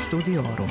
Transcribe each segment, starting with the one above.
Studiorum.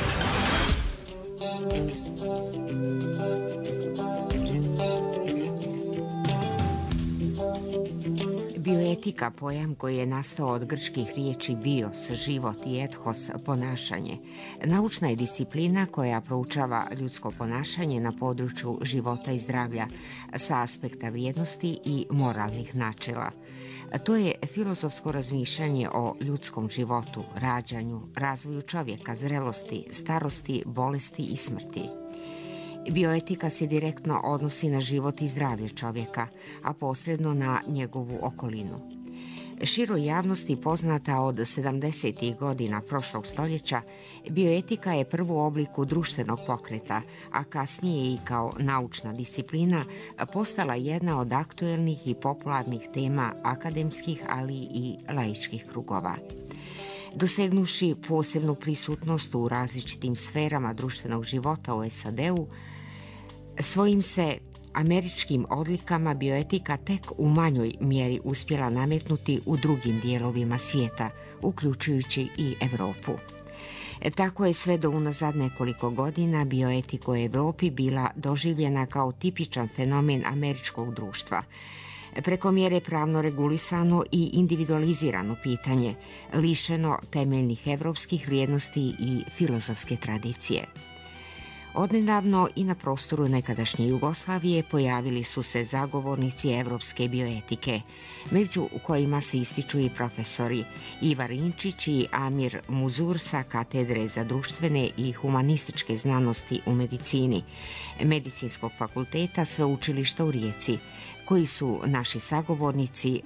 Bioetika, pojam koji je nastao od grčkih riječi bios, život i ethos, ponašanje. Naučna je disciplina koja proučava ljudsko ponašanje na području života i zdravlja sa aspekta vrijednosti i moralnih načela. To je filozofsko razmišljanje o ljudskom životu, rađanju, razvoju čovjeka, zrelosti, starosti, bolesti i smrti. Bioetika se direktno odnosi na život i zdravlje čovjeka, a posredno na njegovu okolinu. Široj javnosti poznata od 70. godina prošlog stoljeća, bioetika je prvi oblik društvenog pokreta, a kasnije i kao naučna disciplina postala jedna od aktuelnih i popularnih tema akademskih, ali i laičkih krugova. Dosegnuši posebnu prisutnost u različitim sferama društvenog života u SAD-u, svojim se američkim odlikama bioetika tek u manjoj mjeri uspjela nametnuti u drugim dijelovima svijeta, uključujući i Europu. Tako je sve do unazad nekoliko godina bioetika u Europi bila doživljena kao tipičan fenomen američkog društva, preko mjere pravno regulisano i individualizirano pitanje, lišeno temeljnih europskih vrijednosti i filozofske tradicije. Odnedavno i na prostoru nekadašnje Jugoslavije pojavili su se zagovornici europske bioetike, među kojima se ističu i profesori Iva Rinčić i Amir Muzur sa Katedre za društvene i humanističke znanosti u medicini, Medicinskog fakulteta Sveučilišta u Rijeci, koji su naši sagovornici.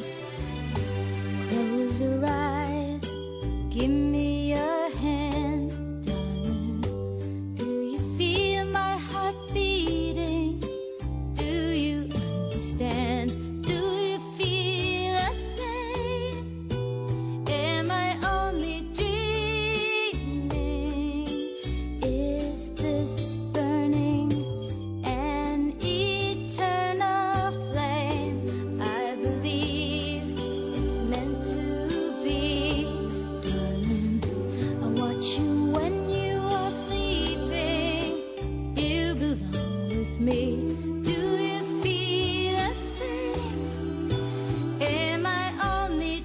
Close your eyes, give me your hand, darling. Do you feel my heart beating? Do you understand? Do you feel the same? Am I only dreaming? Is this burning an eternal flame? I believe it's meant to be, darling. I watch you when you are sleeping. You belong with me. Do you feel the same? Am I only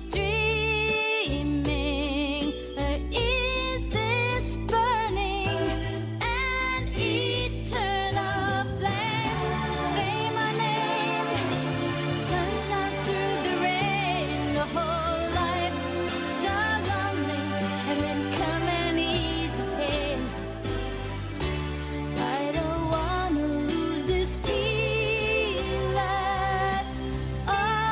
dreaming? Or is this burning an eternal flame? Say my name. Sun shines through the rain. The whole life so lonely, and then come and ease the pain. I don't wanna lose this feeling. Oh.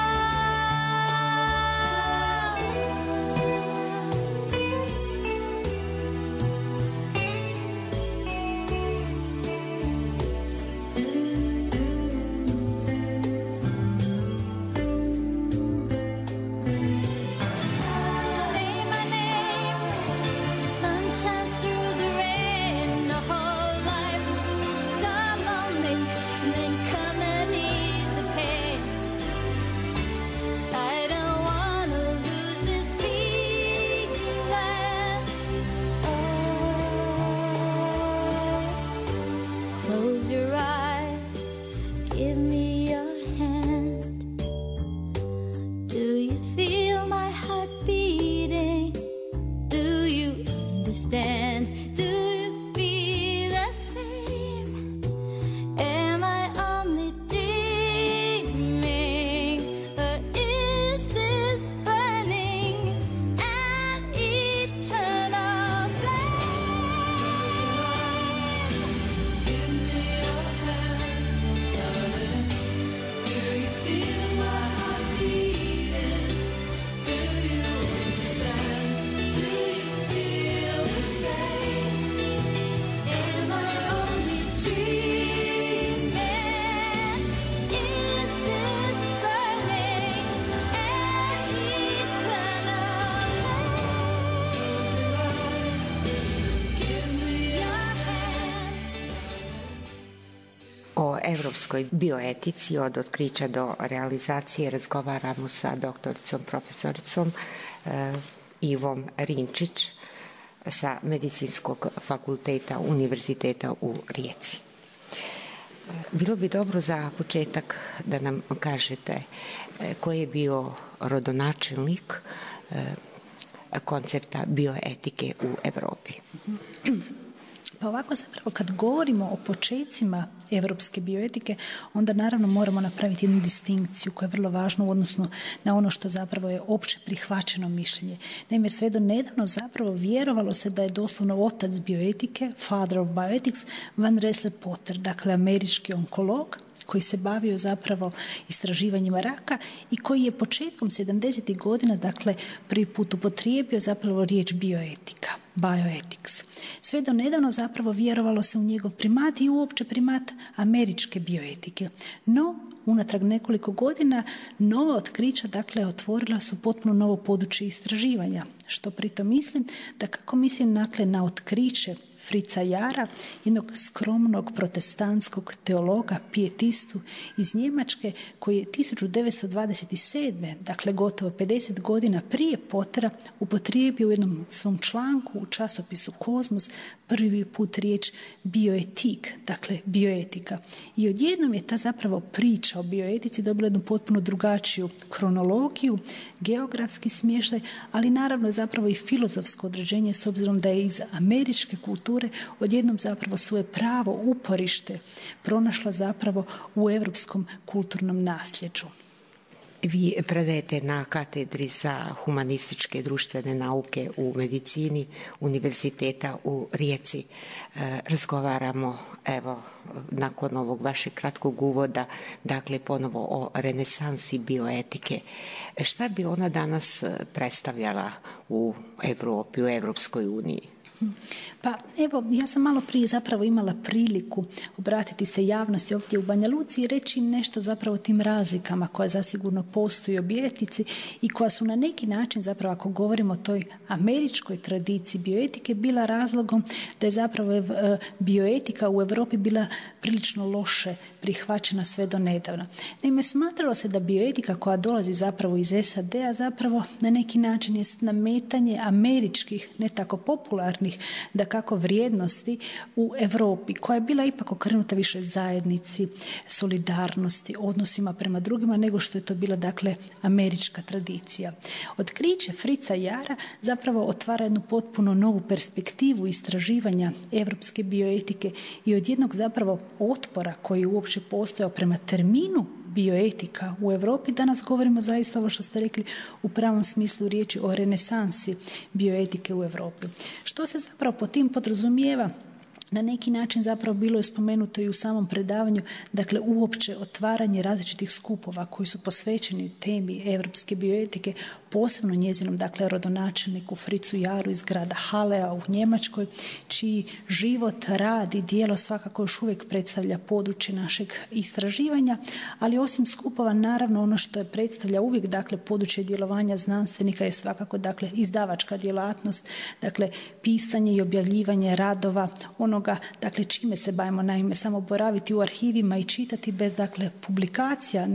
Say my name. Sun shines through the rain. The whole life so lonely, and then come and ease the pain. I don't wanna lose this feeling. Oh. Close your eyes, give me your hand. Do you feel my heart beating? Do you understand? Do you feel the same? Am I only dreaming? Or is this burning an eternal flame? Give me your hand, darling. Do you feel my heart beating? Do you understand? Do you feel the same? Am I only dreaming? Is this burning an eternal flame? Give me your hand. O evropskoj bioetici od otkrića do realizacije razgovaramo sa doktoricom, profesoricom Ivom Rinčić. sa Medicinskog fakulteta Univerziteta u Rijeci. Bilo bi dobro za početak da nam kažete koji je bio rodonačelnik koncepta bioetike u Europi. Pa ovako zapravo kad govorimo o počecima europske bioetike, onda naravno moramo napraviti jednu distinkciju koja je vrlo važna u odnosu na ono što zapravo je opće prihvaćeno mišljenje. Naime, sve do nedavno zapravo vjerovalo se da je doslovno otac bioetike, father of bioethics, Van Rensselaer Potter, dakle američki onkolog, koji se bavio zapravo istraživanjima raka i koji je početkom 70. godina, dakle, prvi put upotrijebio zapravo riječ bioetika, bioethics. Sve do nedavno zapravo vjerovalo se u njegov primat i uopće primat američke bioetike. No, unatrag nekoliko godina nova otkrića, dakle, otvorila su potpuno novo područje istraživanja. Što pritom mislim? Da kako mislim, dakle, na otkriće Fritza Jara, jednog skromnog protestantskog teologa, pietistu iz Njemačke, koji je 1927. dakle gotovo 50 godina prije Pottera upotrijebio u jednom svom članku u časopisu Kozmos prvi put riječ bioetik, dakle bioetika. I odjednom je ta zapravo priča o bioetici dobila jednu potpuno drugačiju kronologiju, geografski smještaj, ali naravno zapravo i filozofsko određenje s obzirom da je iz američke kulture odjednom zapravo svoje pravo uporište pronašla zapravo u europskom kulturnom nasljeđu. Vi predajete na katedri za humanističke društvene nauke u medicini Univerziteta u Rijeci. Razgovaramo, evo, nakon ovog vašeg kratkog uvoda, dakle ponovo o renesansi bioetike. Šta bi ona danas predstavljala u Europi, u Europskoj uniji? Pa evo, ja sam malo prije zapravo imala priliku obratiti se javnosti ovdje u Banja Luci i reći im nešto zapravo o tim razlikama koja zasigurno postoji u bioetici i koja su na neki način zapravo, ako govorimo o toj američkoj tradiciji bioetike, bila razlogom da je zapravo bioetika u Europi bila prilično loše prihvaćena sve do nedavno. Naime, smatralo se da bioetika koja dolazi zapravo iz SAD-a zapravo na neki način je nametanje američkih, ne tako popularnih, da kako vrijednosti u Europi, koja je bila ipak okrenuta više zajednici, solidarnosti, odnosima prema drugima, nego što je to bila, dakle, američka tradicija. Otkriće Fritza Jara zapravo otvara jednu potpuno novu perspektivu istraživanja europske bioetike i od jednog zapravo otpora koji je uopće postojao prema terminu bioetika u Europi, danas govorimo zaista ovo što ste rekli u pravom smislu riječi o renesansi bioetike u Europi. Što se zapravo po tim podrazumijeva? Na neki način zapravo bilo je spomenuto i u samom predavanju, dakle uopće otvaranje različitih skupova koji su posvećeni temi europske bioetike, posebno njezinom, dakle, rodonačelniku Fritzu Jaru iz grada Halea u Njemačkoj, čiji život, rad i djelo svakako još uvijek predstavlja područje našeg istraživanja, ali osim skupova, naravno, ono što je predstavlja uvijek, dakle, područje djelovanja znanstvenika je svakako, dakle, izdavačka djelatnost, dakle, pisanje i objavljivanje radova, onoga, dakle, čime se bavimo, naime, samo boraviti u arhivima i čitati bez, dakle, publikacija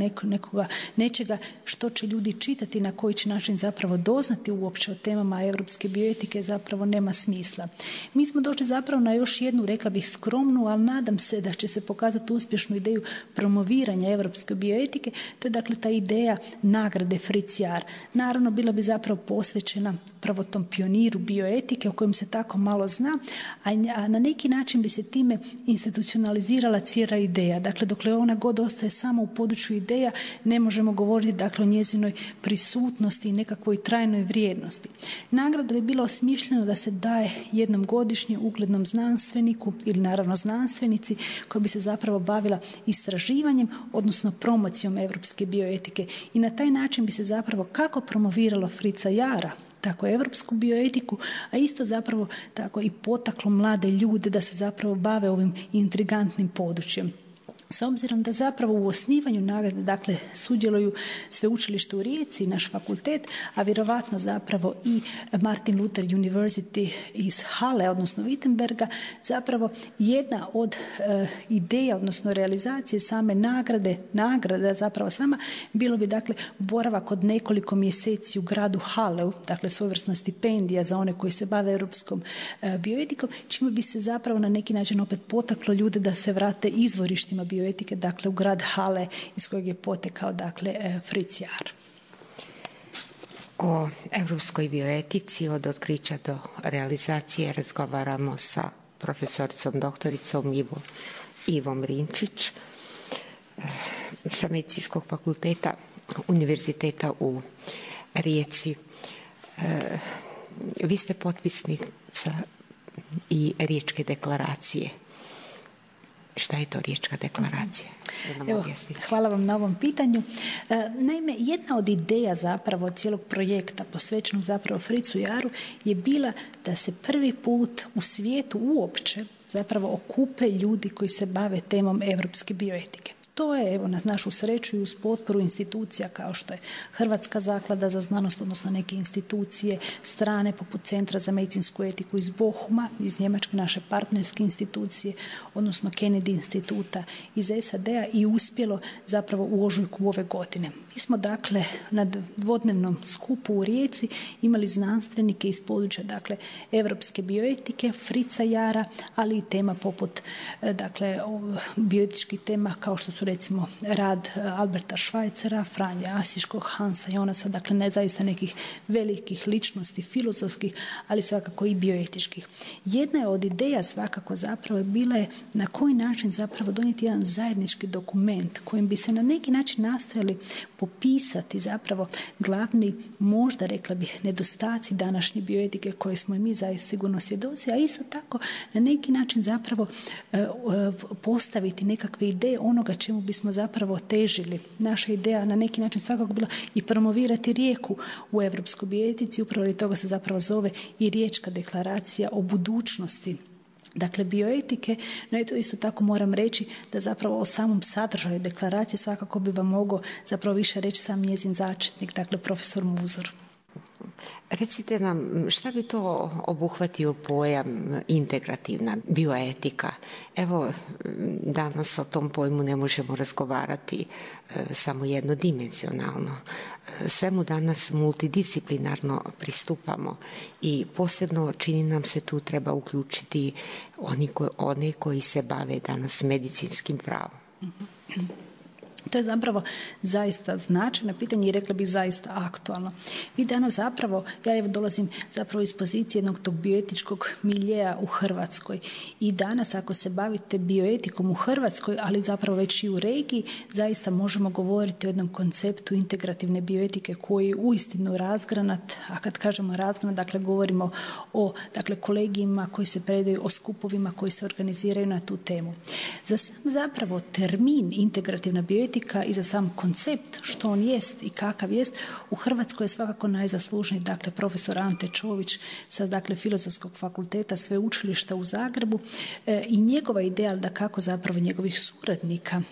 nečega što će ljudi čitati, na koji će način zapravo doznati uopće o temama europske bioetike zapravo nema smisla. Mi smo došli zapravo na još jednu, rekla bih, skromnu, ali nadam se da će se pokazati uspješnu ideju promoviranja europske bioetike, to je, dakle, ta ideja nagrade Fritz Jar. Naravno, bila bi zapravo posvećena prvo tom pioniru bioetike o kojem se tako malo zna, a na neki način bi se time institucionalizirala cijela ideja. Dakle, dokle ona god ostaje samo u području ideja, ne možemo govoriti, dakle, o njezinoj prisutnosti i nekakvoj trajnoj vrijednosti. Nagrada bi bila osmišljena da se daje jednom godišnje uglednom znanstveniku ili naravno znanstvenici koja bi se zapravo bavila istraživanjem, odnosno promocijom europske bioetike i na taj način bi se zapravo kako promoviralo Fritza Jara, tako europsku bioetiku, a isto zapravo tako i potaklo mlade ljude da se zapravo bave ovim intrigantnim područjem. s obzirom da zapravo u osnivanju nagrade, dakle, sudjeluju Sveučilište u Rijeci, naš fakultet, a vjerovatno zapravo i Martin Luther University iz Halle, odnosno Wittenberga, zapravo jedna od ideja, odnosno realizacije same nagrada zapravo sama, bilo bi dakle boravak od nekoliko mjeseci u gradu Halleu, dakle svojevrsna stipendija za one koji se bave europskom bioetikom, čime bi se zapravo na neki način opet potaklo ljude da se vrate izvorištima bioetike, dakle u grad Halle iz kojeg je potekao dakle Fritz Jahr. O europskoj bioetici od otkrića do realizacije razgovaramo sa profesoricom doktoricom Ivom Rinčić sa Medicinskog fakulteta Univerziteta u Rijeci. Vi ste potpisnica i Riječke deklaracije. Šta je to Riječka deklaracija? Evo, hvala vam na ovom pitanju. Naime, jedna od ideja zapravo cijelog projekta posvećenog zapravo Fritzu Jahru je bila da se prvi put u svijetu uopće zapravo okupe ljudi koji se bave temom europske bioetike. To je, evo, na našu sreću i uz potporu institucija kao što je Hrvatska zaklada za znanost, odnosno neke institucije strane poput Centra za medicinsku etiku iz Bochuma, iz Njemačke, naše partnerske institucije, odnosno Kennedy instituta iz SAD-a i uspjelo zapravo u ožujku ove godine. Mi smo dakle na dvodnevnom skupu u Rijeci imali znanstvenike iz područja dakle europske bioetike, Fritza Jahra, ali i tema poput dakle bioetičkih tema kao što su recimo rad Alberta Schweitzera, Franje Asiškog, Hansa Jonasa, dakle ne zaista nekih velikih ličnosti filozofskih, ali svakako i bioetičkih. Jedna je od ideja svakako zapravo bila je na koji način zapravo donijeti jedan zajednički dokument kojim bi se na neki način nastojali popisati zapravo glavni, možda rekla bih, nedostaci današnje bioetike koje smo i mi zaista sigurno svjedoci, a isto tako na neki način zapravo postaviti nekakve ideje onoga čemu bismo zapravo težili. Naša ideja na neki način svakako bila i promovirati Rijeku u europskoj bioetici, upravo i toga se zapravo zove i Riječka deklaracija o budućnosti dakle bioetike, no eto isto tako moram reći da zapravo o samom sadržaju deklaracije svakako bi vam mogao zapravo više reći sam njezin začetnik, dakle profesor Muzor. Recite nam, šta bi to obuhvatio pojam integrativna bioetika? Evo, danas o tom pojmu ne možemo razgovarati samo jednodimenzionalno. Svemu danas multidisciplinarno pristupamo i posebno čini nam se tu treba uključiti one koji se bave danas medicinskim pravom. To je zapravo zaista značajno pitanje i rekla bih zaista aktualno. Vi danas zapravo, ja evo dolazim zapravo iz pozicije jednog tog bioetičkog miljeja u Hrvatskoj i danas ako se bavite bioetikom u Hrvatskoj, ali zapravo već i u regiji, zaista možemo govoriti o jednom konceptu integrativne bioetike koji je uistinu razgranat, a kad kažemo razgranat, dakle govorimo o dakle kolegijima koji se predaju, o skupovima koji se organiziraju na tu temu. Za sam zapravo termin integrativna bioetika i za sam koncept što on jest i kakav jest u Hrvatskoj je svakako najzaslužniji dakle profesor Ante Čović sa dakle Filozofskog fakulteta Sveučilišta u Zagrebu i njegova ideja da kako zapravo njegovih suradnika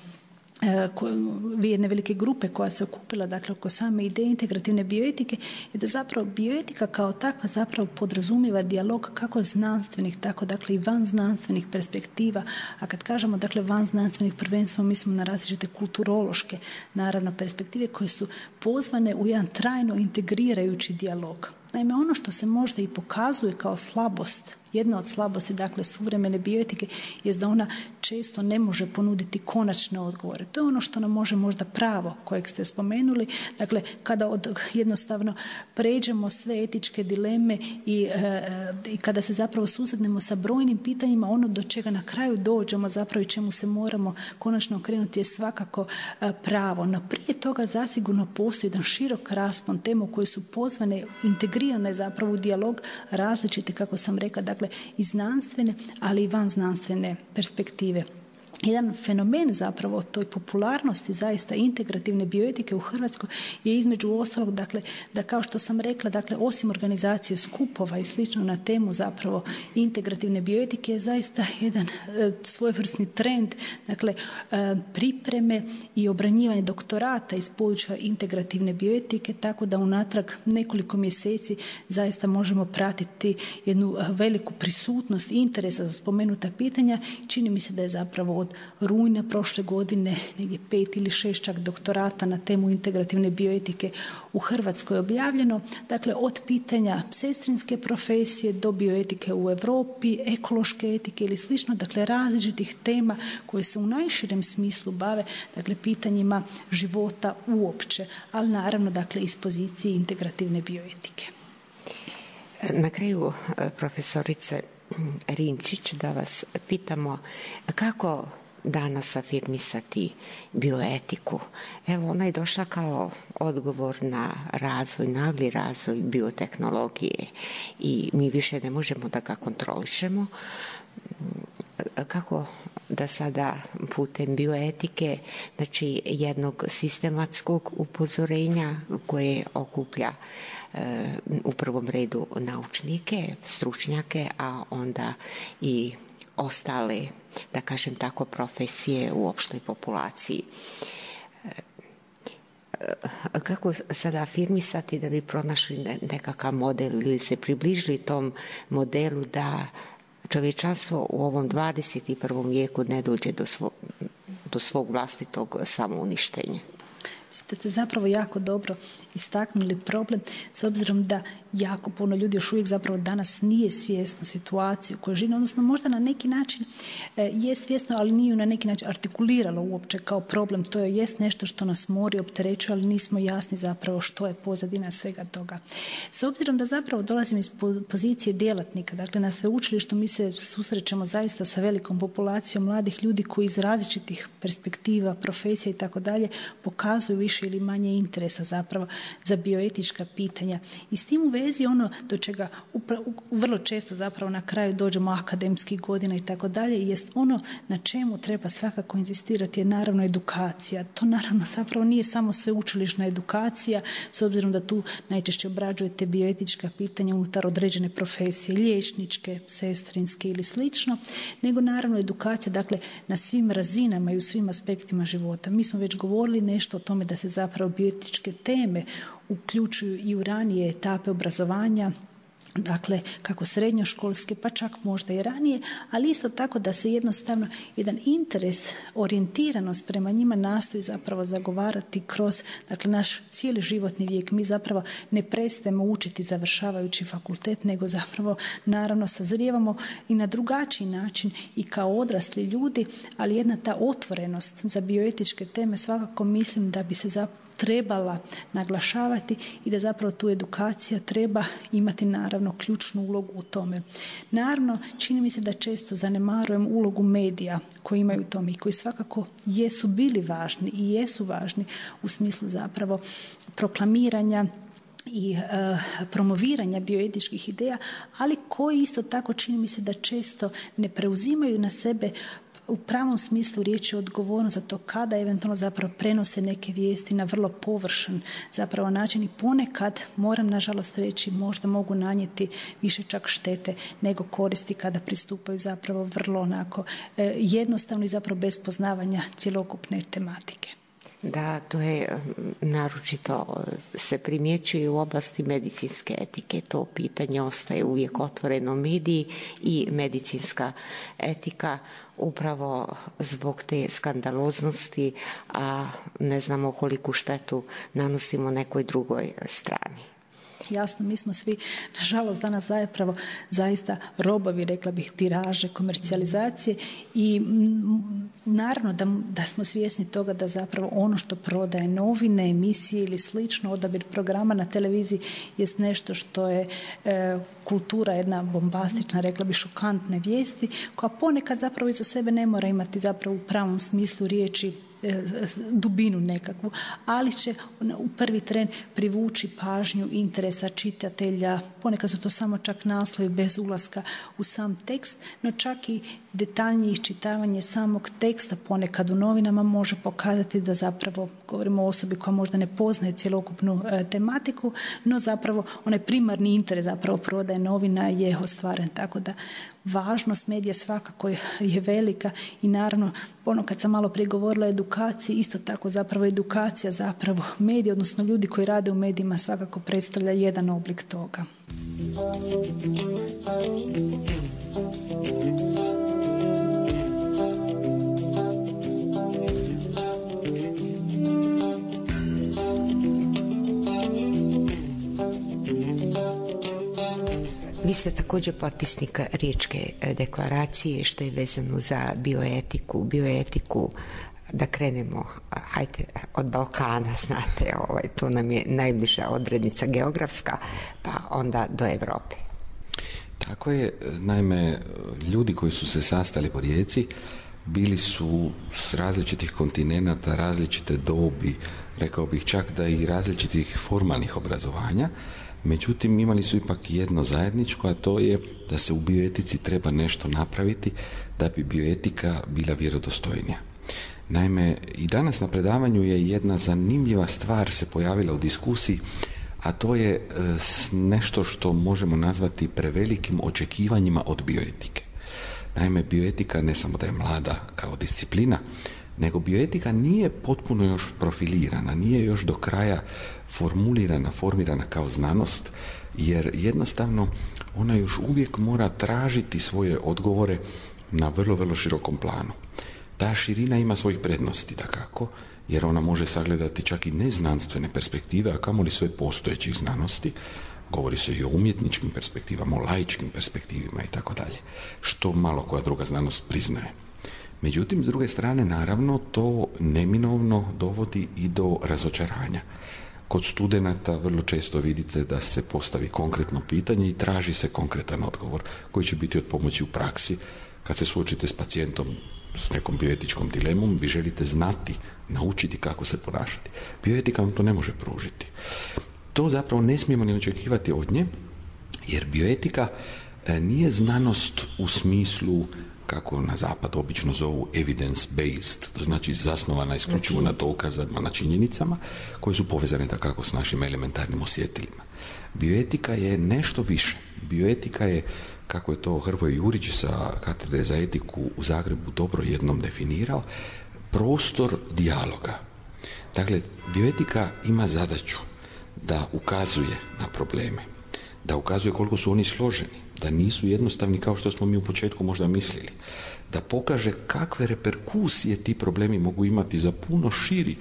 jedne velike grupe koja se okupila dakle oko same ideje integrativne bioetike je da zapravo bioetika kao takva zapravo podrazumijeva dijalog kako znanstvenih, tako dakle i van znanstvenih perspektiva, a kad kažemo dakle van znanstvenih prvenstveno mislimo na različite kulturološke naravno perspektive koje su pozvane u jedan trajno integrirajući dijalog. Naime, ono što se možda i pokazuje kao slabost, jedna od slabosti dakle suvremene bioetike je da ona često ne može ponuditi konačne odgovore. To je ono što nam može možda pravo kojeg ste spomenuli. Dakle, kada jednostavno pređemo sve etičke dileme i kada se zapravo susretnemo sa brojnim pitanjima, ono do čega na kraju dođemo zapravo i čemu se moramo konačno okrenuti je svakako pravo. No prije toga zasigurno postoji jedan širok raspon tema koje su pozvane, integrirane zapravo u dijalog različite, kako sam rekla, dakle i znanstvene, ali i van znanstvene perspektive. jedan fenomen zapravo toj popularnosti zaista integrativne bioetike u Hrvatskoj je između ostalog, dakle, da kao što sam rekla, dakle, osim organizacije skupova i slično na temu zapravo integrativne bioetike je zaista jedan svojevrsni trend, dakle, pripreme i obranjivanje doktorata iz područja integrativne bioetike, tako da unatrag nekoliko mjeseci zaista možemo pratiti jednu veliku prisutnost interesa za spomenuta pitanja. Čini mi se da je zapravo od rujna prošle godine negdje 5 ili 6 čak doktorata na temu integrativne bioetike u Hrvatskoj objavljeno. Dakle, od pitanja sestrinske profesije do bioetike u Europi, ekološke etike ili slično, dakle različitih tema koje se u najširem smislu bave, dakle, pitanjima života uopće, ali naravno, dakle, iz pozicije integrativne bioetike. Na kraju, profesorice Rinčić, da vas pitamo kako danas afirmisati bioetiku. Evo, ona je došla kao odgovor na razvoj, nagli razvoj biotehnologije i mi više ne možemo da ga kontrolišemo. Kako da sada putem bioetike, znači jednog sistematskog upozorenja koje okuplja u prvom redu naučnike, stručnjake, a onda i ostale, da kažem tako, profesije u opštoj populaciji. Kako sada afirmisati da bi pronašli nekakav model ili se približili tom modelu da čovječanstvo u ovom 21. vijeku ne dođe do svog vlastitog samouništenja? Ste zapravo jako dobro istaknuli problem, s obzirom da jako puno ljudi još uvijek zapravo danas nije svjesno situaciju koju žive, odnosno možda na neki način je svjesno, ali nije na neki način artikuliralo uopće kao problem. To jest nešto što nas mori, opterećuje, ali nismo jasni zapravo što je pozadina svega toga. S obzirom da zapravo dolazim iz pozicije djelatnika, dakle na sveučilištu mi se susrećemo zaista sa velikom populacijom mladih ljudi koji iz različitih perspektiva, profesija i tako dalje pokazuju više ili manje interesa zapravo za bioetička pitanja. I s tim u vezi ono do čega vrlo često zapravo na kraju dođemo akademskih godina i tako dalje, jest ono na čemu treba svakako inzistirati je naravno edukacija. To naravno zapravo nije samo sveučilišna edukacija, s obzirom da tu najčešće obrađujete bioetička pitanja unutar određene profesije, liječničke, sestrinske ili slično, nego naravno edukacija, dakle, na svim razinama i u svim aspektima života. Mi smo već govorili nešto o tome da se zapravo bioetičke teme uključuju i u ranije etape obrazovanja, dakle kako srednjoškolske, pa čak možda i ranije, ali isto tako da se jednostavno jedan interes, orijentiranost prema njima nastoji zapravo zagovarati kroz, dakle, naš cijeli životni vijek. Mi zapravo ne prestajemo učiti završavajući fakultet, nego zapravo naravno sazrijevamo i na drugačiji način i kao odrasli ljudi, ali jedna ta otvorenost za bioetičke teme svakako mislim da bi se trebala naglašavati i da zapravo tu edukacija treba imati naravno ključnu ulogu u tome. Naravno, čini mi se da često zanemarujem ulogu medija koji imaju u tome i koji svakako jesu bili važni i jesu važni u smislu zapravo proklamiranja i promoviranja bioetičkih ideja, ali koji isto tako čini mi se da često ne preuzimaju na sebe u pravom smislu riječi odgovornost za to kada eventualno zapravo prenose neke vijesti na vrlo površan zapravo način i ponekad, moram nažalost reći, možda mogu nanijeti više čak štete nego koristi kada pristupaju zapravo vrlo onako jednostavno i zapravo bez poznavanja cjelokupne tematike. Da, to je naročito se primjećuje u oblasti medicinske etike. To pitanje ostaje uvijek otvoreno mediji i medicinska etika upravo zbog te skandaloznosti, a ne znamo koliku štetu nanosimo nekoj drugoj strani. Jasno, mi smo svi, nažalost, danas zapravo zaista robovi, rekla bih, tiraže, komercijalizacije i naravno da smo svjesni toga da zapravo ono što prodaje novine, emisije ili slično, odabir programa na televiziji jest nešto što je kultura, jedna bombastična, rekla bih, šokantne vijesti, koja ponekad zapravo iza sebe ne mora imati zapravo u pravom smislu riječi dubinu nekakvu, ali će u prvi tren privući pažnju interesa čitatelja. Ponekad su to samo čak naslovi bez ulaska u sam tekst, no čak i detaljnije iščitavanje samog teksta ponekad u novinama može pokazati da zapravo govorimo o osobi koja možda ne poznaje cjelokupnu tematiku, no zapravo onaj primarni interes zapravo prodaje novina je ostvaren. Tako da važnost medija svakako je velika i naravno ono kad sam malo prije govorila o edukaciji, isto tako zapravo edukacija zapravo medija, odnosno ljudi koji rade u medijima svakako predstavlja jedan oblik toga. Vi ste također potpisnik Riječke deklaracije što je vezano za bioetiku. Da krenemo, hajde, od Balkana, znate, tu nam je najbliža odrednica geografska, pa onda do Europe. Tako je, naime, ljudi koji su se sastali po Rijeci bili su s različitih kontinenata, različite dobi, rekao bih čak da i različitih formalnih obrazovanja. Međutim, imali su ipak jedno zajedničko, a to je da se u bioetici treba nešto napraviti da bi bioetika bila vjerodostojnija. Naime, i danas na predavanju je jedna zanimljiva stvar se pojavila u diskusiji, a to je nešto što možemo nazvati prevelikim očekivanjima od bioetike. Naime, bioetika ne samo da je mlada kao disciplina, nego bioetika nije potpuno još profilirana, nije još do kraja formulirana, formirana kao znanost, jer jednostavno ona još uvijek mora tražiti svoje odgovore na vrlo, vrlo širokom planu. Ta širina ima svojih prednosti, dakako, jer ona može sagledati čak i neznanstvene perspektive, a kamoli sve postojećih znanosti. Govori se i o umjetničkim perspektivama, o laičkim perspektivima i tako dalje, što malo koja druga znanost priznaje. Međutim, s druge strane, naravno, to neminovno dovodi i do razočaranja. Kod studenata vrlo često vidite da se postavi konkretno pitanje i traži se konkretan odgovor koji će biti od pomoći u praksi. Kad se suočite s pacijentom s nekom bioetičkom dilemom, vi želite znati, naučiti kako se ponašati. Bioetika vam to ne može pružiti. To zapravo ne smijemo ni očekivati od nje, jer bioetika nije znanost u smislu, kako na zapadu obično zovu, evidence-based, to znači zasnovana isključivo na dokazama, na činjenicama, koje su povezane takako s našim elementarnim osjetilima. Bioetika je nešto više. Bioetika je, kako je to Hrvoje Jurić sa Katedre za etiku u Zagrebu dobro jednom definirao, prostor dijaloga. Dakle, bioetika ima zadaću da ukazuje na probleme, da ukazuje koliko su oni složeni, da nisu jednostavni kao što smo mi u početku možda mislili, da pokaže kakve reperkusije ti problemi mogu imati za puno širi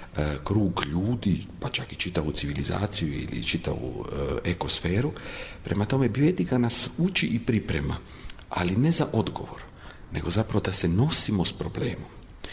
krug ljudi, pa čak i čitavu civilizaciju ili čitavu ekosferu. Prema tome, bioetika nas uči i priprema, ali ne za odgovor, nego zapravo da se nosimo s problemom.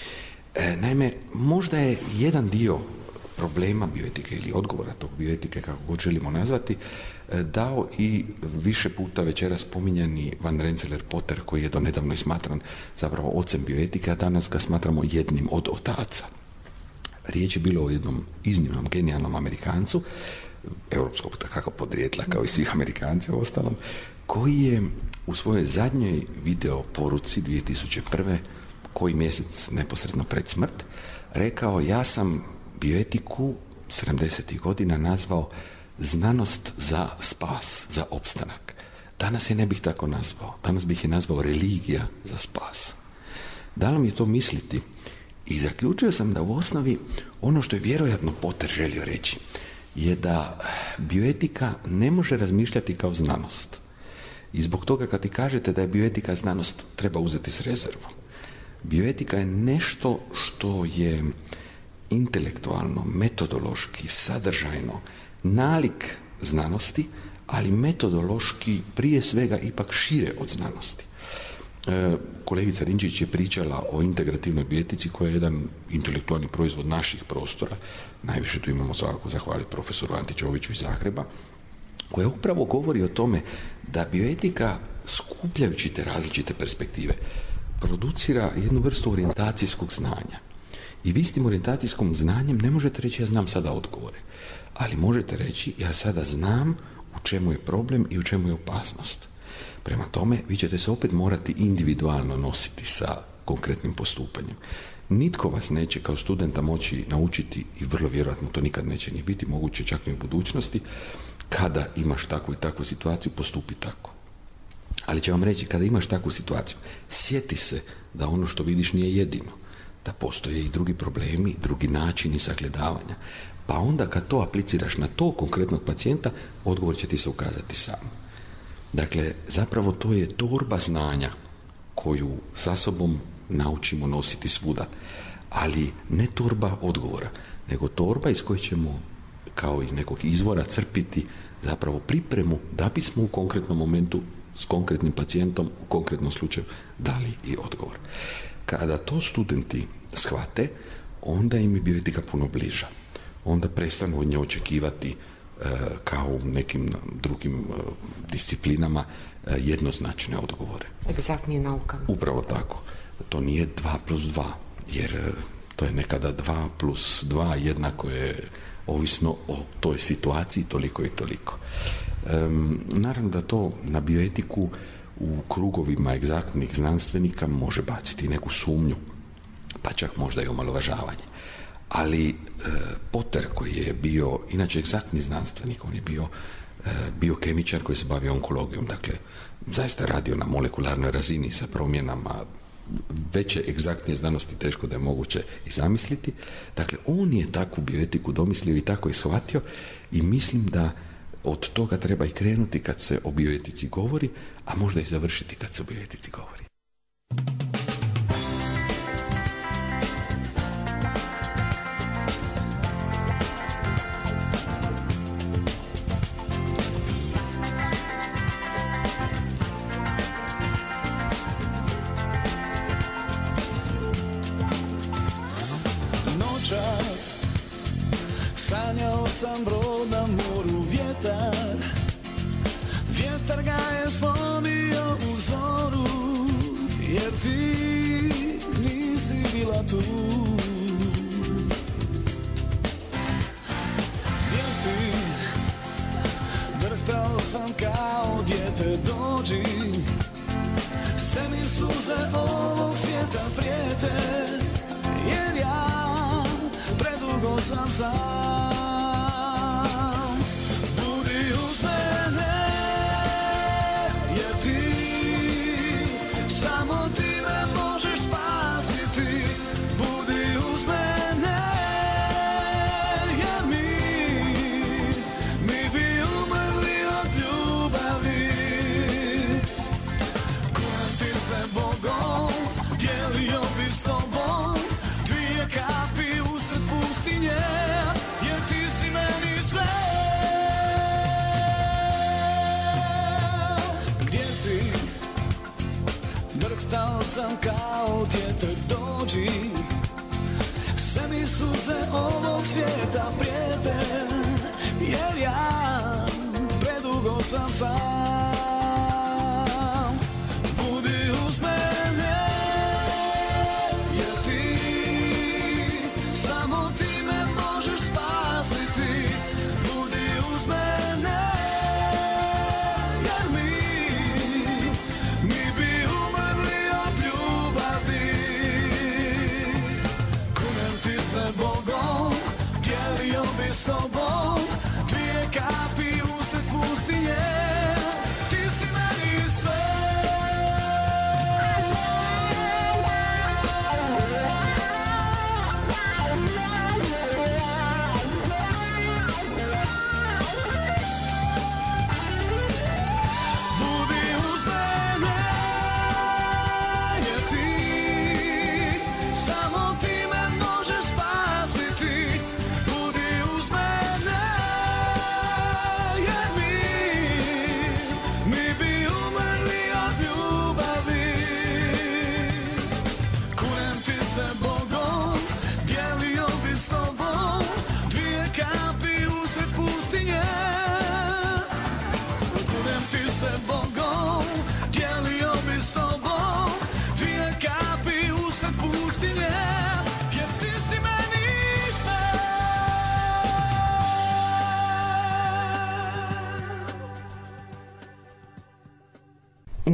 Naime, možda je jedan dio problema bioetike ili odgovora tog bioetike, kako god želimo nazvati, dao i više puta večeras spominjani Van Rensselaer Potter, koji je donedavno i smatran zapravo ocem bioetike, a danas ga smatramo jednim od otaca. Riječ je bilo o jednom iznimnom, genijalnom Amerikancu, europskog takako podrijetla kao i svih Amerikanci u ostalom, koji je u svojoj zadnjoj video poruci 2001. koji mjesec neposredno pred smrt rekao: ja sam bioetiku 70. godina nazvao znanost za spas, za opstanak. Danas je ne bih tako nazvao. Danas bih je nazvao religija za spas. Dalo mi je to misliti i zaključio sam da u osnovi ono što je vjerojatno Potter želio reći je da bioetika ne može razmišljati kao znanost. I zbog toga kad ti kažete da je bioetika znanost, treba uzeti s rezervom. Bioetika je nešto što je intelektualno, metodološki, sadržajno nalik znanosti, ali metodološki prije svega ipak šire od znanosti. Kolegica Rinčić je pričala o integrativnoj bioetici koja je jedan intelektualni proizvod naših prostora. Najviše tu imamo svakako zahvaliti profesoru Anti Čoviću iz Zagreba, koja upravo govori o tome da bioetika, skupljajući te različite perspektive, producira jednu vrstu orijentacijskog znanja. I vi s tim orijentacijskom znanjem ne možete reći ja znam sada odgovore, ali možete reći ja sada znam u čemu je problem i u čemu je opasnost. Prema tome, vi ćete se opet morati individualno nositi sa konkretnim postupanjem. Nitko vas neće kao studenta moći naučiti, i vrlo vjerojatno to nikad neće ni biti moguće čak i u budućnosti, kada imaš takvu i takvu situaciju, postupi tako. Ali će vam reći, kada imaš takvu situaciju, sjeti se da ono što vidiš nije jedino, da postoje i drugi problemi, drugi načini sagledavanja. Pa onda kad to apliciraš na to konkretnog pacijenta, odgovor će ti se ukazati sam. Dakle, zapravo to je torba znanja koju sa sobom naučimo nositi svuda, ali ne torba odgovora, nego torba iz koje ćemo kao iz nekog izvora crpiti zapravo pripremu da bismo u konkretnom momentu s konkretnim pacijentom u konkretnom slučaju dali i odgovor. Kada to studenti shvate, onda im je bioetika puno bliža. Onda prestanu od nje očekivati kao u nekim drugim disciplinama jednoznačne odgovore. Egzaktnim naukama. Upravo tako. To nije 2+2, jer to je nekada 2+2 jednako je ovisno o toj situaciji toliko i toliko. Naravno da to na bioetiku u krugovima egzaktnih znanstvenika može baciti neku sumnju, pa čak možda i omalovažavanje. Ali Potter, koji je bio inače egzaktni znanstvenik, on je bio biokemičar koji se bavio onkologijom, dakle zaista radio na molekularnoj razini sa promjenama veće egzaktnije znanosti teško da je moguće i zamisliti. Dakle, on je takvu bioetiku domislio i tako i shvatio i mislim da od toga treba i krenuti kad se o bioetici govori, a možda i završiti kad se o bioetici govori. Sanjao sam brod na moru, vjetar ga je slomio u zoru, jer ti nisi bila tu. Gdje si? Drhtao sam kao dijete, dođi, sve mi suze ovog svijeta prijete, jer ja predugo sam sam. Budi uz mene, jer ti, samo ti me možeš spasiti. Budi uz mene, jer mi bi umrli od ljubavi. Kujem ti se Bogom, dijelio bi s tobom dvije kapi usred pustinje, jer ti si meni sve. Gdje si? Drhtao sam kao dijete, dođi, sve mi suze ovog svijeta prijete, jer ja predugo sam sam. Budi uz mene, jer ti, samo ti me možeš spasiti. Budi uz mene, jer mi bi umrli od ljubavi. Kunem ti se Bogom, dijelio bi s tobom dvije kapi usred pustinje, ti si meni sve. Budi uz mene, jer ti, samo ti me možeš spasiti. Budi uz mene,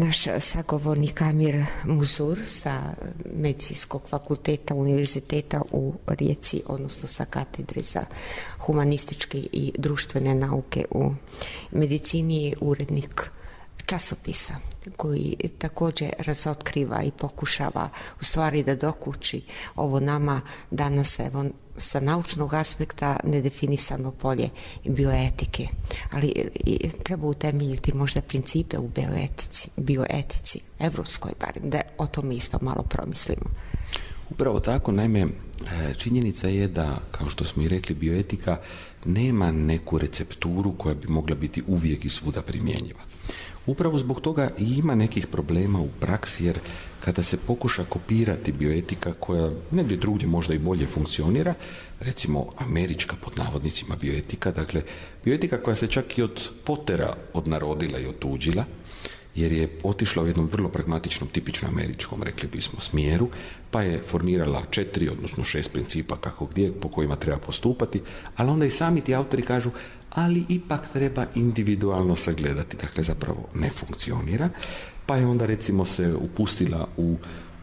naš sagovornik Amir Muzur sa Medicinskog fakulteta Univerziteta u Rijeci, odnosno sa katedre za humanističke i društvene nauke u medicini, je urednik časopisa koji također razotkriva i pokušava u stvari da dokuči ovo nama danas, evo, sa naučnog aspekta nedefinisano polje bioetike, ali treba utemeljiti možda principe u bioetici, evropskoj barem, da o tome isto malo promislimo. Upravo tako, naime, činjenica je da, kao što smo i rekli, bioetika nema neku recepturu koja bi mogla biti uvijek i svuda primjenjiva. Upravo zbog toga i ima nekih problema u praksi, jer kada se pokuša kopirati bioetika koja negdje drugdje možda i bolje funkcionira, recimo američka pod navodnicima bioetika, dakle bioetika koja se čak i od Pottera odnarodila i otuđila, jer je otišla u jednom vrlo pragmatičnom, tipično američkom, rekli bismo, smjeru, pa je formirala 4, odnosno 6 principa kako gdje, po kojima treba postupati, ali onda i sami ti autori kažu, ali ipak treba individualno sagledati, dakle zapravo ne funkcionira, pa je onda recimo se upustila u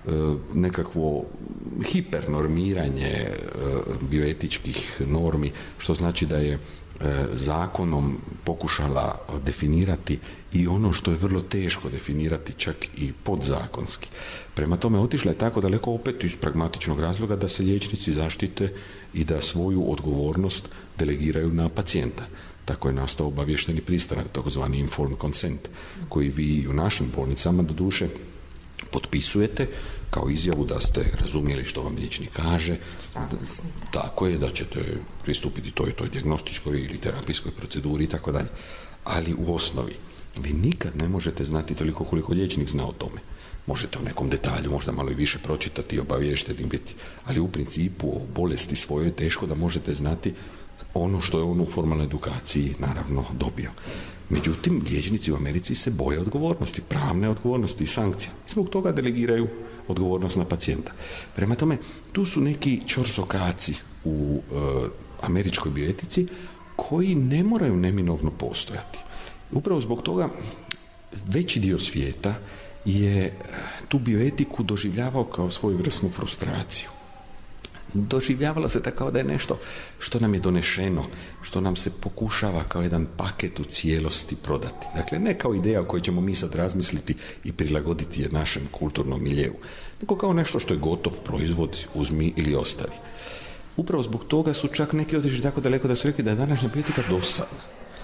nekakvo hipernormiranje bioetičkih normi, što znači da je zakonom pokušala definirati i ono što je vrlo teško definirati, čak i podzakonski. Prema tome otišla je tako daleko, opet iz pragmatičnog razloga, da se liječnici zaštite i da svoju odgovornost delegiraju na pacijenta. Tako je nastao obavješteni pristanak, takozvani informed consent, koji vi u našim bolnicama doduše potpisujete kao izjavu da ste razumjeli što vam liječnik kaže. Tako je, da ćete pristupiti toj dijagnostičkoj ili terapijskoj proceduri i tako dalje. Ali u osnovi vi nikad ne možete znati toliko koliko liječnik zna o tome. Možete o nekom detalju možda malo i više pročitati i obaviješteni biti, ali u principu o bolesti svojoj teško da možete znati ono što je on u formalnoj edukaciji naravno dobio. Međutim, liječnici u Americi se boje odgovornosti, pravne odgovornosti i sankcija. Zbog toga delegiraju odgovornost na pacijenta. Prema tome, tu su neki čorzokaci u američkoj bioetici koji ne moraju neminovno postojati. Upravo zbog toga veći dio svijeta je tu bioetiku doživljavao kao svojevrsnu frustraciju. Doživljavalo se tako da je nešto što nam je donešeno, što nam se pokušava kao jedan paket u cijelosti prodati. Dakle, ne kao ideja o kojoj ćemo mi sad razmisliti i prilagoditi je našem kulturnom miljeu, nego kao nešto što je gotov proizvod, uzmi ili ostavi. Upravo zbog toga su čak neki otišli tako daleko da su rekli da je današnja bioetika dosadna.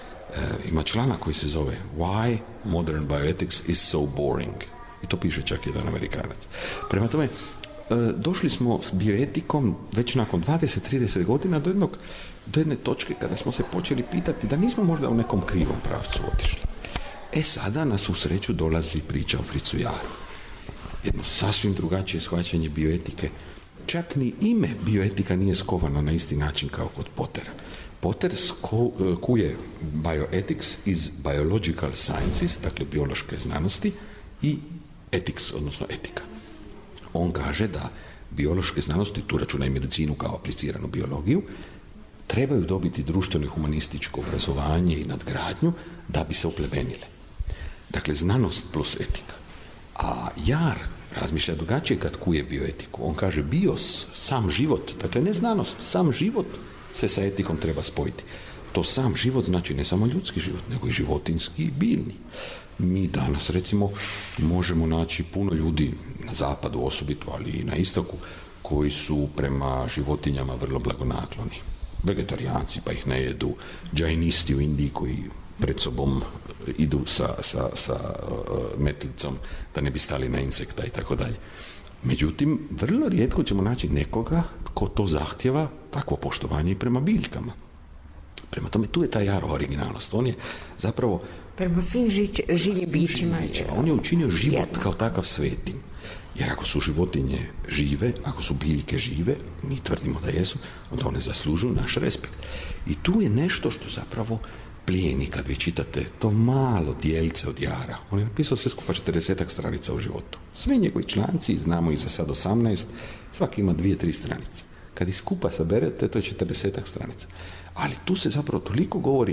Ima članak koji se zove Why Modern Bioethics is so boring. I to piše čak jedan Amerikanac. Prema tome, došli smo s bioetikom već nakon 20-30 godina do jedne točke kada smo se počeli pitati da nismo možda u nekom krivom pravcu otišli. Sada nas u sreću dolazi priča o Fritzu Jahru. Jedno sasvim drugačije shvaćanje bioetike. Čak ni ime bioetika nije skovano na isti način kao kod Pottera. Potter kuje bioethics iz biological sciences, dakle biološke znanosti, i ethics, odnosno etika. On kaže da biološke znanosti, tu računa i medicinu kao apliciranu biologiju, trebaju dobiti društveno i humanističko obrazovanje i nadgradnju da bi se oplemenile. Dakle, znanost plus etika. A Jahr razmišlja drugačije kad kuje bioetiku. On kaže bios, sam život, dakle ne znanost, sam život se sa etikom treba spojiti. To sam život znači ne samo ljudski život, nego i životinski i biljni. Mi danas, recimo, možemo naći puno ljudi na zapadu osobito, ali i na istoku, koji su prema životinjama vrlo blagonakloni. Vegetarijanci, pa ih ne jedu, džajnisti u Indiji koji pred sobom idu sa metlicom da ne bi stali na insekta i tako dalje. Međutim, vrlo rijetko ćemo naći nekoga ko to zahtjeva, takvo poštovanje i prema biljkama. Prema tome, tu je ta Jahrova originalnost. On je zapravo prema svim živim bićima. On je učinio život kao takav svetim. Jer ako su životinje žive, ako su biljke žive, mi tvrdimo da jesu, onda one zaslužuju naš respekt. I tu je nešto što zapravo plijeni kad vi čitate to malo dijelce od Jahra. On je napisao sve skupa 40 stranica u životu. Sve njegovi članci, znamo ih za sad 18, svaki ima 2-3 stranice. Kad ih skupa saberete, to je 40 stranica. Ali tu se zapravo toliko govori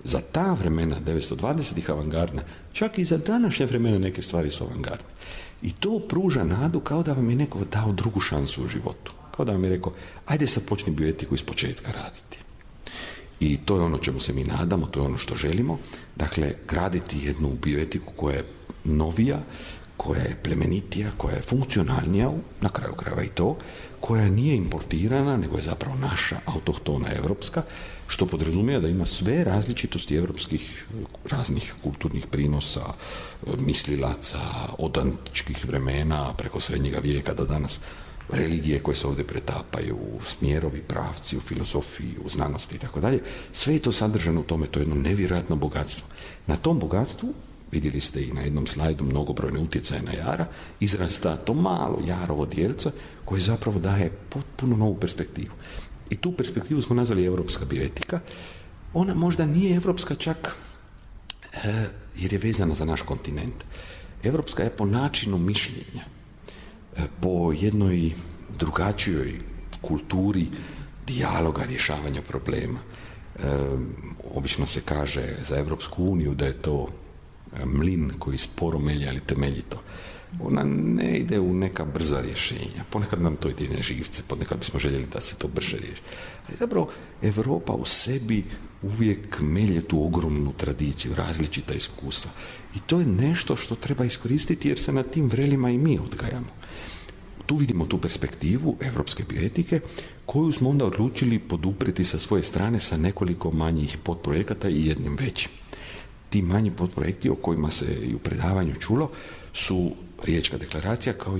za ta vremena 920-ih avangardna, čak i za današnje vremena neke stvari su avangardne. I to pruža nadu kao da vam je neko dao drugu šansu u životu. Kao da vam je rekao, ajde sad počni bioetiku iz početka raditi. I to je ono čemu se mi nadamo, to je ono što želimo. Dakle, graditi jednu bioetiku koja je novija, koja je plemenitija, koja je funkcionalnija, na kraju krajeva i to, koja nije importirana, nego je zapravo naša, autohtona, evropska, što podrazumijeva da ima sve različitosti evropskih raznih kulturnih prinosa, mislilaca, od antičkih vremena, preko srednjega vijeka do danas, religije koje se ovdje pretapaju, smjerovi, pravci u filozofiji, u znanosti i tako dalje. Sve je to sadržano u tome, to je jedno nevjerojatno bogatstvo. Na tom bogatstvu, vidjeli ste i na jednom slajdu mnogobrojne utjecaje na jara, izrasta to malo jarovo dijelce koje zapravo daje potpuno novu perspektivu. I tu perspektivu smo nazvali evropska bioetika. Ona možda nije evropska čak jer je vezana za naš kontinent. Evropska je po načinu mišljenja, po jednoj drugačijoj kulturi dijaloga, rješavanja problema. Obično se kaže za Evropsku uniju da je to mlin koji sporo melje, ali temeljito. Ona ne ide u neka brza rješenja. Ponekad nam to ide na živce, ponekad bismo željeli da se to brže riješi. Ali zapravo Europa u sebi uvijek melje tu ogromnu tradiciju, različita iskustva. I to je nešto što treba iskoristiti jer se na tim vrelima i mi odgajamo. Tu vidimo tu perspektivu evropske bioetike koju smo onda odlučili poduprijeti sa svoje strane sa nekoliko manjih podprojekata i jednim većim. Ti manji podprojekti o kojima se i u predavanju čulo su Riječka deklaracija kao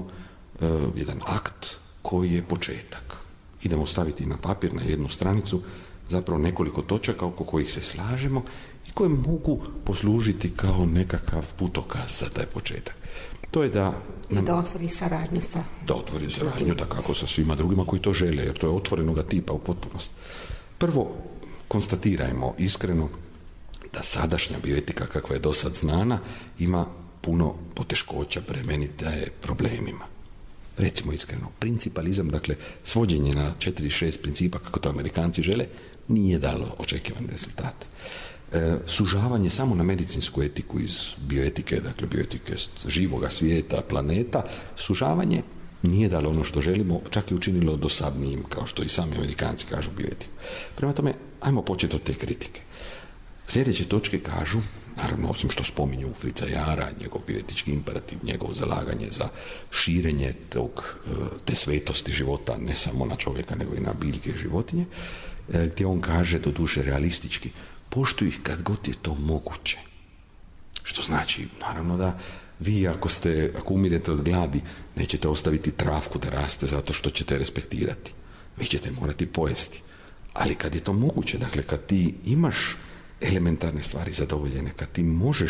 jedan akt koji je početak. Idemo staviti na papir, na jednu stranicu, zapravo nekoliko točaka oko kojih se slažemo i koje mogu poslužiti kao nekakav putokaz za taj početak. To je da otvori saradnju sa... Da otvori saradnju, dakako, sa svima drugima koji to žele, jer to je otvorenoga tipa u potpunosti. Prvo, konstatirajmo iskreno da sadašnja bioetika kakva je do sad znana ima puno poteškoća, bremenita je problemima. Recimo iskreno, principalizam, dakle svođenje na 4-6 principa kako to Amerikanci žele, nije dalo očekivane rezultate. Sužavanje samo na medicinsku etiku iz bioetike, dakle bioetike živoga svijeta, planeta, sužavanje nije dalo ono što želimo, čak je učinilo dosadnijim, kao što i sami Amerikanci kažu bioetiku. Prema tome, ajmo početi od te kritike. Sljedeće točke kažu, naravno osim što spominju Frica Jara, njegov bioetički imperativ, njegovo zalaganje za širenje te svetosti života, ne samo na čovjeka, nego i na biljke i životinje, gdje on kaže, doduše realistički, poštuj ih kad god je to moguće. Što znači, naravno da vi ako umirete od gladi, nećete ostaviti travku da raste zato što ćete respektirati. Vi ćete morati pojesti. Ali kad je to moguće, dakle kad ti imaš elementarne stvari zadovoljene, kad ti možeš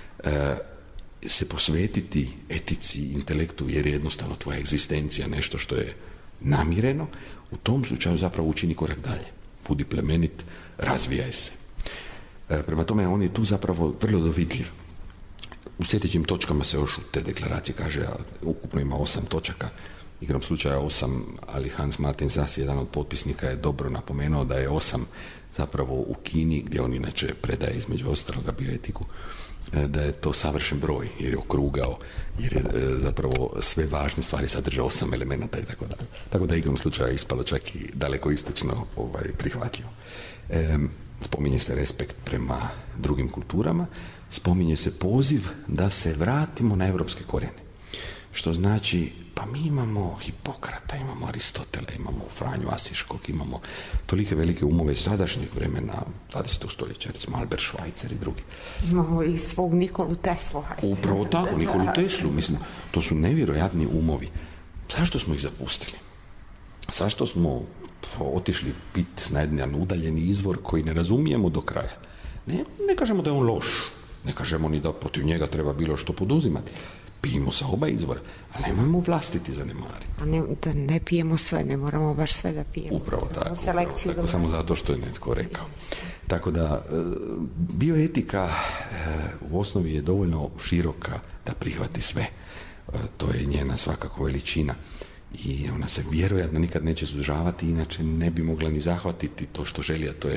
se posvetiti etici, intelektu, jer je jednostavno tvoja egzistencija nešto što je namireno, u tom slučaju zapravo učini korak dalje. Budi plemenit, razvijaj se. Prema tome, on je tu zapravo vrlo dovidljiv. U sljedećim točkama se još u te deklaracije kaže, a ukupno ima 8 točaka, igrom slučaja 8, ali Hans Martin Sass, jedan od potpisnika, je dobro napomenuo da je 8 zapravo u Kini, gdje on inače predaje između ostaloga bioetiku, da je to savršen broj, jer je okrugao, jer je zapravo sve važne stvari sadrže 8 elemenata i tako dalje. Tako da igrom slučaja ispalo čak i daleko istočno prihvatljivo. Spominje se respekt prema drugim kulturama, spominje se poziv da se vratimo na evropske korijene. Što znači, pa mi imamo Hipokrata, imamo Aristotela, imamo Franju Asiškog, imamo tolike velike umove iz sadašnjeg vremena, 20. stoljeća, recimo Albert Schweitzer i drugi. Imamo i svog Nikolu Teslu. Upravo tako, Nikolu Teslu, mislim, to su nevjerojatni umovi. Zašto smo ih zapustili? Zašto smo otišli pit na jedan udaljeni izvor koji ne razumijemo do kraja? Ne kažemo da je on loš, ne kažemo ni da protiv njega treba bilo što poduzimati. Pijemo sa oba izvora, ali nemojmo vlastiti zanemariti. Da ne pijemo sve, ne moramo baš sve da pijemo. Upravo tako, samo zato što je netko rekao. Tako da, bioetika u osnovi je dovoljno široka da prihvati sve. To je njena svakako veličina. I ona se vjerojatno nikad neće sužavati, inače ne bi mogla ni zahvatiti to što želi, a to je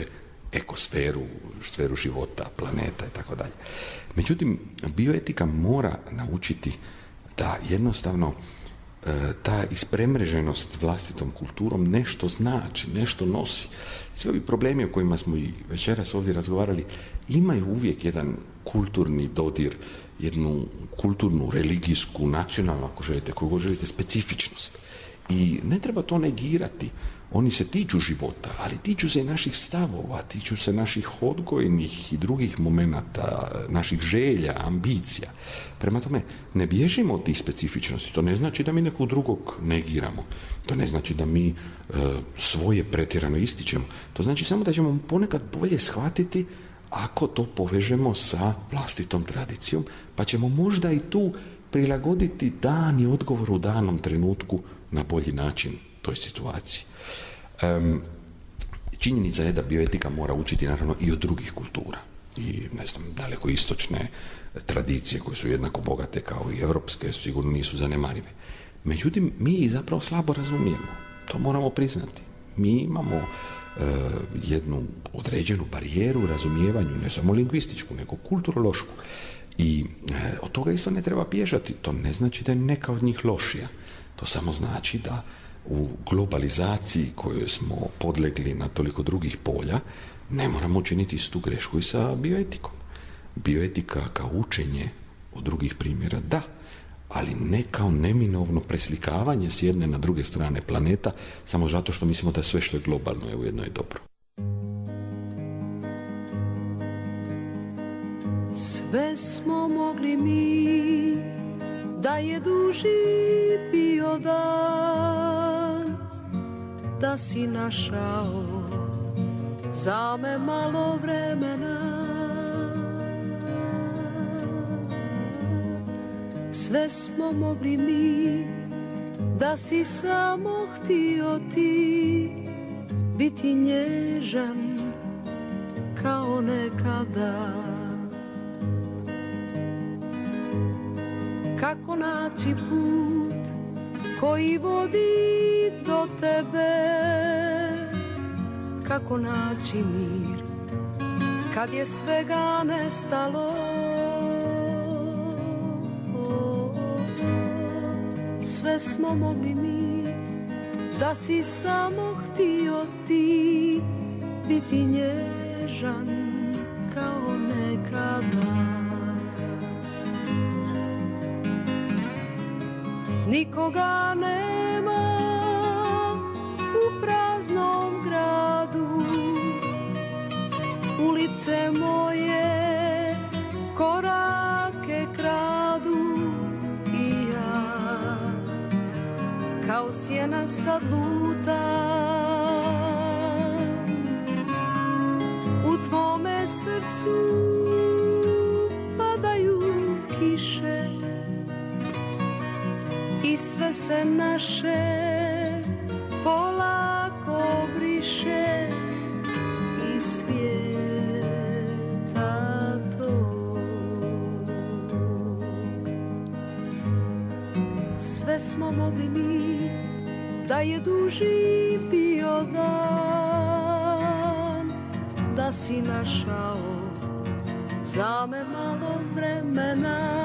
ekosferu, sferu života, planeta i tako dalje. Međutim, bioetika mora naučiti da jednostavno ta ispremreženost vlastitom kulturom nešto znači, nešto nosi. Svi ovi problemi o kojima smo i večeras ovdje razgovarali imaju uvijek jedan kulturni dodir, jednu kulturnu, religijsku, nacionalnu, ako želite, koju želite, specifičnost. I ne treba to negirati. Oni se tiču života, ali tiču se i naših stavova, tiču se naših odgojnih i drugih momenata, naših želja, ambicija. Prema tome, ne bježimo od tih specifičnosti. To ne znači da mi nekog drugog negiramo. To ne znači da mi svoje pretjerano ističemo. To znači samo da ćemo ponekad bolje shvatiti ako to povežemo sa vlastitom tradicijom, pa ćemo možda i tu prilagoditi dan i odgovor u danom trenutku na bolji način toj situaciji. Činjenica je da bioetika mora učiti naravno i od drugih kultura i daleko istočne tradicije koje su jednako bogate kao i europske, sigurno nisu zanemarive. Međutim, mi ih zapravo slabo razumijemo. To moramo priznati. Mi imamo jednu određenu barijeru razumijevanju, ne samo lingvističku, nego kulturološku. I od toga isto ne treba bježati. To ne znači da je neka od njih lošija. To samo znači da u globalizaciji kojoj smo podlegli na toliko drugih polja, ne moramo učiniti istu grešku i sa bioetikom. Bioetika kao učenje od drugih primjera, da, ali ne kao neminovno preslikavanje s jedne na druge strane planeta, samo zato što mislimo da sve što je globalno je ujedno i dobro. Sve smo mogli mi, da je duži bio dan, da si našao za me malo vremena. Sve smo mogli mi, da si samo htio ti biti nježan kao nekada. Kako naći put koji vodi do tebe, kako naći mir kad je svega nestalo. Sve smo mogli mi, da si samo htio ti biti nježan kao nekada. Nikoga nema u praznom gradu, ulice moje korake kradu i ja kao sjena sad lutam u tvome srcu padaju kiše i sve se naše polako briše iz svijeta tog. Sve smo mogli mi, da je duži bio dan, da si našao za me malo vremena.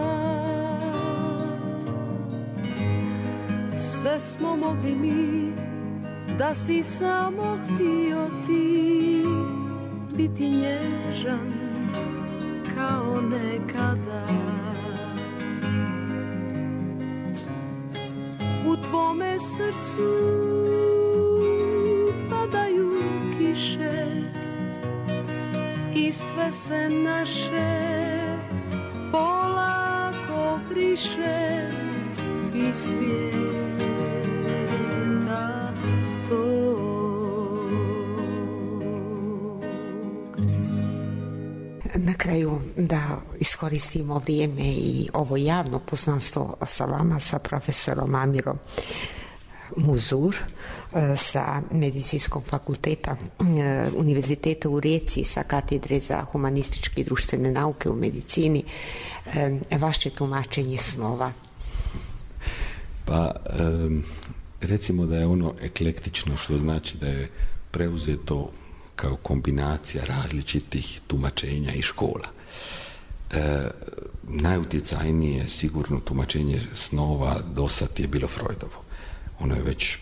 Sve smo mogli mi, da si samo htio ti biti nježan kao nekada. U tvome srcu padaju kiše i sve se naše polako briše iz svijeta tog. Na kraju da iskoristimo vrijeme i ovo javno poznanstvo sa vama, sa profesorom Amirom Muzur sa Medicinskog fakulteta Univerziteta u Rijeci, sa katedre za humanističke i društvene nauke u medicini. Vaše tumačenje snova? Pa, recimo da je ono eklektično, što znači da je preuzeto kao kombinacija različitih tumačenja i škola. Najutjecajnije sigurno tumačenje snova do sad je bilo Freudovo. Ono je već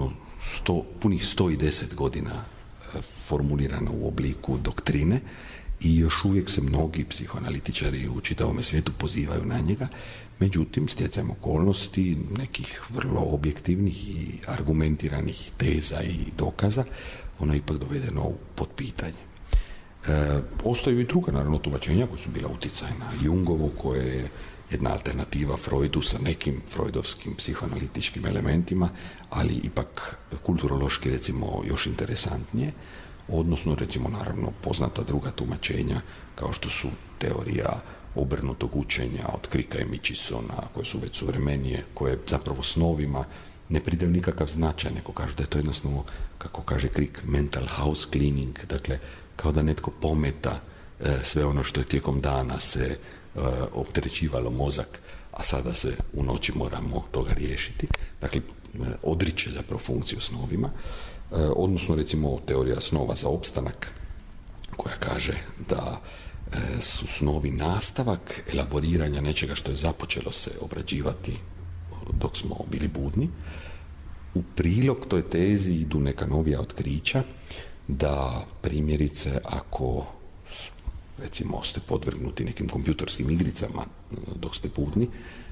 punih 110 godina formulirano u obliku doktrine i još uvijek se mnogi psihoanalitičari u čitavom svijetu pozivaju na njega. Međutim, stjecajem okolnosti nekih vrlo objektivnih i argumentiranih teza i dokaza, ono je ipak dovedeno pod pitanje. Ostaju i druga, naravno, tumačenja koja su bila utjecajna. Jungovo, koje je jedna alternativa Freudu sa nekim freudovskim psihoanalitičkim elementima, ali ipak kulturološki, recimo, još interesantnije. Odnosno, recimo, naravno, poznata druga tumačenja, kao što su teorija obrnutog učenja od Cricka i Michisona, koje su već suvremenije, koje zapravo snovima ne pridaju nikakav značaj, nego kažu da je to jednostavno, kako kaže Crick, mental house cleaning, dakle, kao da netko pometa sve ono što je tijekom dana se opterećivalo mozak, a sada se u noći moramo toga riješiti. Dakle, odriče zapravo funkciju snovima. Odnosno, recimo, teorija snova za opstanak, koja kaže da su snovi nastavak elaboriranja nečega što je započelo se obrađivati dok smo bili budni. U prilog toj tezi idu neka novija otkrića da, primjerice, ako recimo ste podvrgnuti nekim kompjuterskim igricama dok ste budni,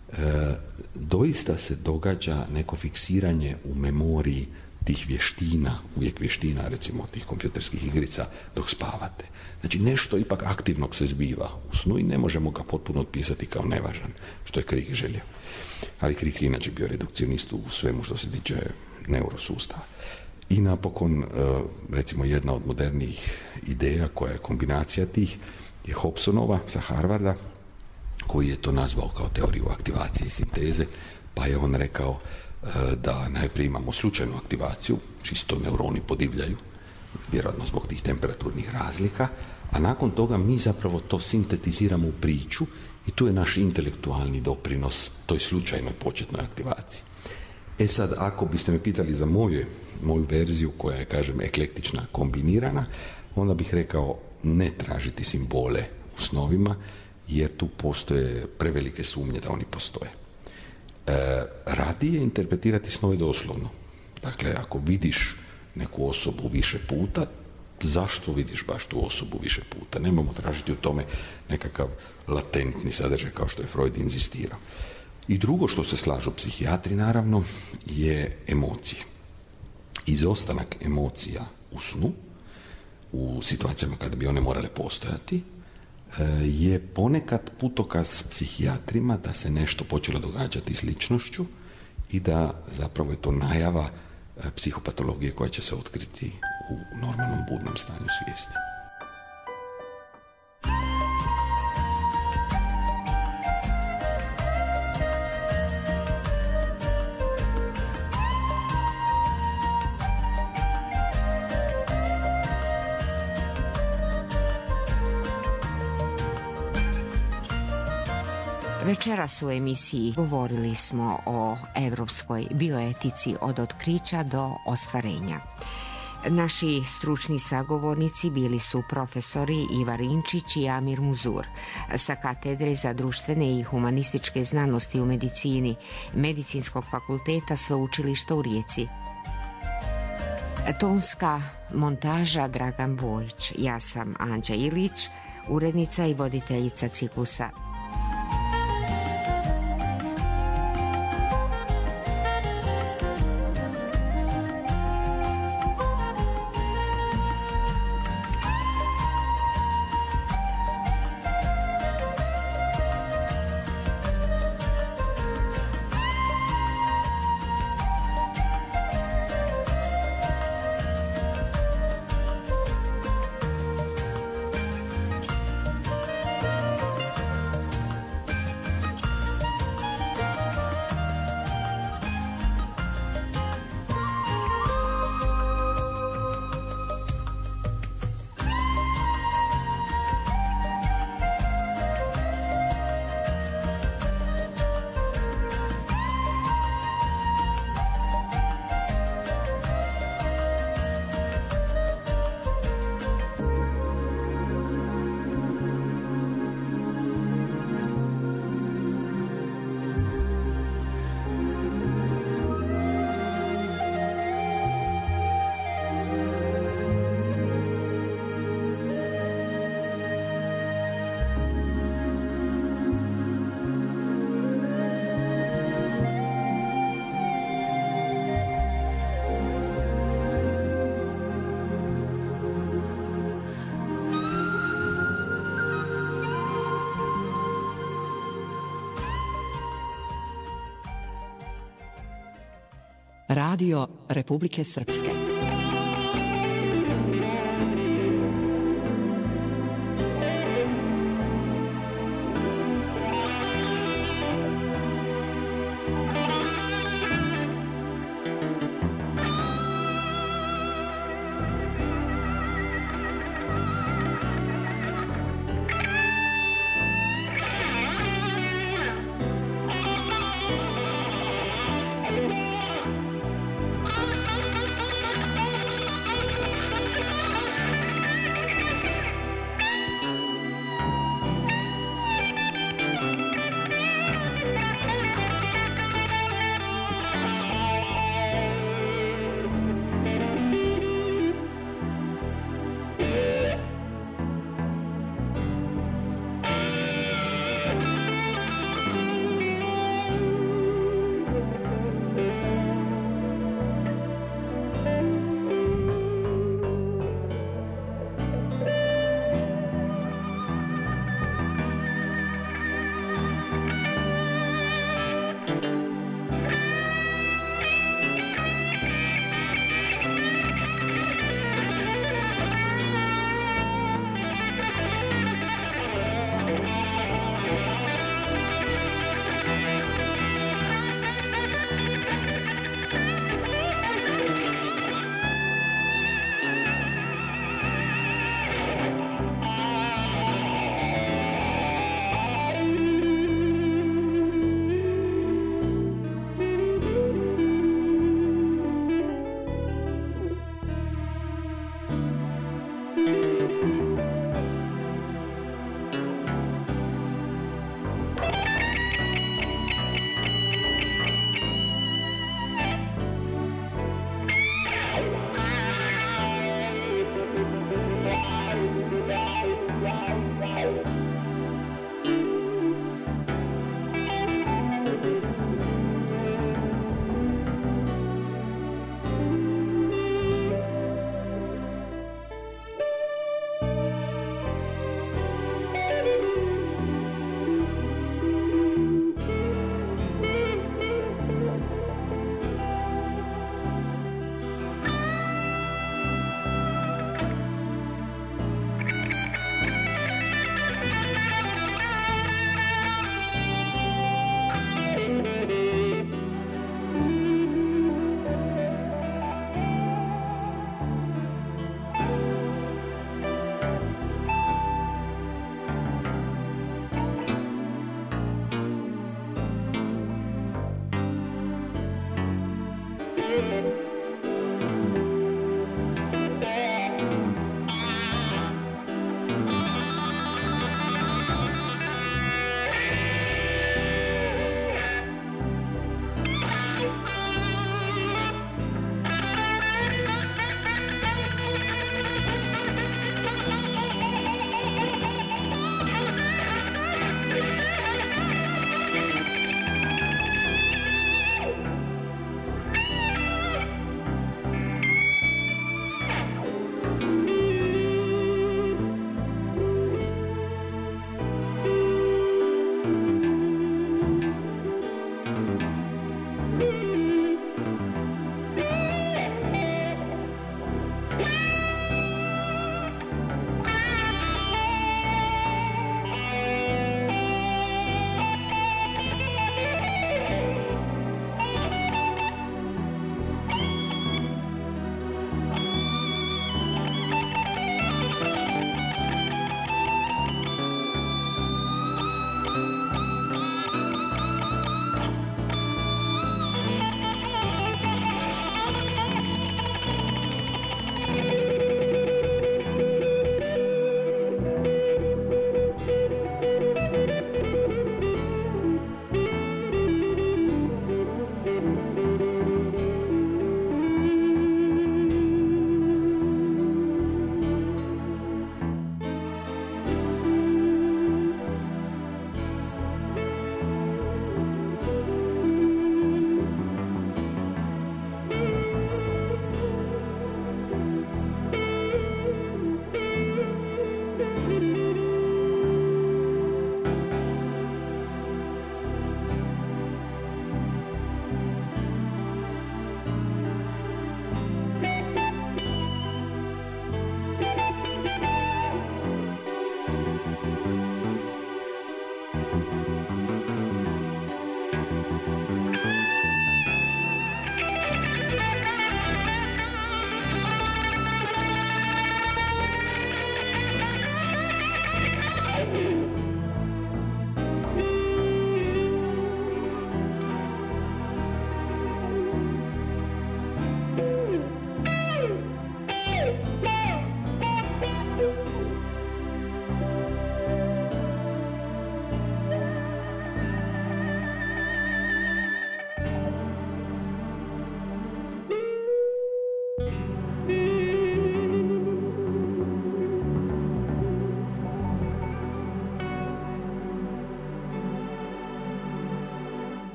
doista se događa neko fiksiranje u memoriji tih vještina, uvijek vještina, recimo tih kompjuterskih igrica, dok spavate. Znači, nešto ipak aktivnog se zbiva u snu i ne možemo ga potpuno otpisati kao nevažan, što je Crick želio. Ali Crick je inače bio redukcionist u svemu što se tiče neurosustava. I napokon, recimo, jedna od modernijih ideja koja je kombinacija tih je Hobsonova sa Harvarda, koji je to nazvao kao teoriju aktivacije i sinteze, pa je on rekao da najprije imamo slučajnu aktivaciju, čisto neuroni podivljaju, vjerojatno zbog tih temperaturnih razlika, a nakon toga mi zapravo to sintetiziramo u priču i tu je naš intelektualni doprinos toj slučajnoj početnoj aktivaciji. E sad, ako biste me pitali za moju verziju, koja je, kažem, eklektična, kombinirana, onda bih rekao ne tražiti simbole u snovima, jer tu postoje prevelike sumnje da oni postoje. Radije interpretirati snove doslovno. Dakle, ako vidiš neku osobu više puta, zašto vidiš baš tu osobu više puta? Nemojmo tražiti u tome nekakav latentni sadržaj kao što je Freud inzistirao. I drugo što se slažu psihijatri, naravno, je emocije. Izostanak emocija u snu, u situacijama kada bi one morale postojati, je ponekad putokaz psihijatrima da se nešto počelo događati s ličnošću i da zapravo je to najava psihopatologije koja će se otkriti u normalnom budnom stanju svijesti. Večeras u emisiji govorili smo o europskoj bioetici od otkrića do ostvarenja. Naši stručni sagovornici bili su profesori Iva Rinčić i Amir Muzur sa katedre za društvene i humanističke znanosti u medicini Medicinskog fakulteta Sveučilišta u Rijeci. Tonska montaža Dragan Bojić. Ja sam Anđa Ilić, urednica i voditeljica ciklusa. Radio Republike Srpske.